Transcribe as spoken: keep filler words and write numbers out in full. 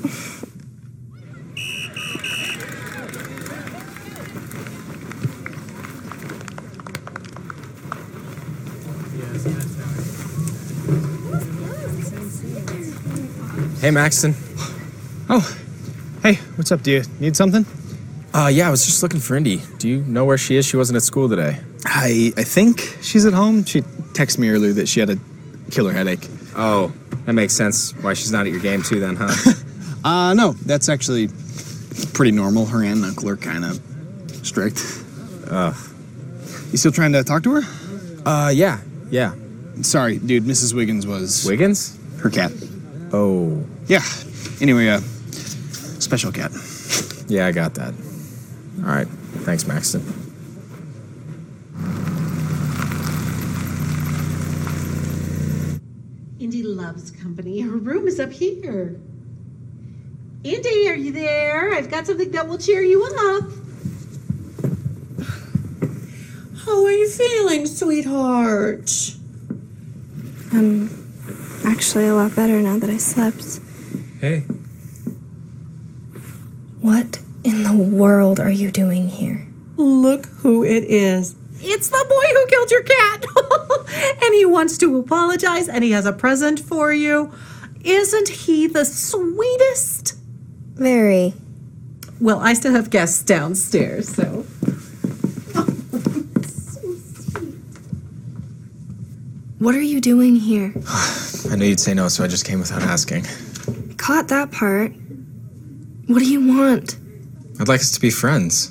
Hey, Maxton. Oh, hey, what's up? Do you need something? Uh, yeah, I was just looking for Indy. Do you know where she is? She wasn't at school today. I I think she's at home. She texted me earlier that she had a killer headache. Oh, that makes sense. Why she's not at your game too then, huh? uh, no, that's actually pretty normal. Her aunt and uncle are kind of strict. Ugh. You still trying to talk to her? Uh, yeah, yeah. Sorry, dude, Missus Wiggins was... Wiggins? Her cat. Oh. Yeah. Anyway, uh, special cat. Yeah, I got that. All right. Thanks, Maxton. Indy loves company. Her room is up here. Indy, are you there? I've got something that will cheer you up. How are you feeling, sweetheart? I'm actually a lot better now that I slept. Hey. What in the world are you doing here? Look who it is. It's the boy who killed your cat. And he wants to apologize, and he has a present for you. Isn't he the sweetest? Very. Well, I still have guests downstairs, so... What are you doing here? I knew you'd say no, so I just came without asking. Caught that part. What do you want? I'd like us to be friends.